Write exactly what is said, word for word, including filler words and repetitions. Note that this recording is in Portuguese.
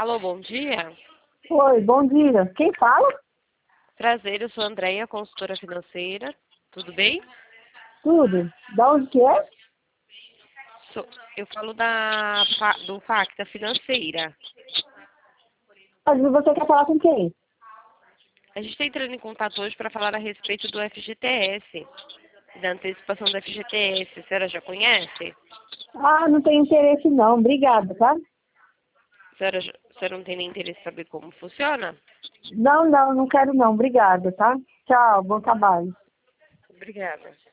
Alô, bom dia. Oi, bom dia. Quem fala? Prazer, eu sou a Andréia, consultora financeira. Tudo bem? Tudo. Da onde que é? Sou- eu falo da, Fa- do Facta Financeira. Mas você quer falar com quem? A gente está entrando em contato hoje para falar a respeito do F G T S, da antecipação do F G T S. A senhora já conhece? Ah, não tenho interesse não. Obrigada, tá? A senhora, já- a senhora não tem nem interesse em saber como funciona? Não, não, não quero não. Obrigada, tá? Tchau, bom trabalho. Obrigada.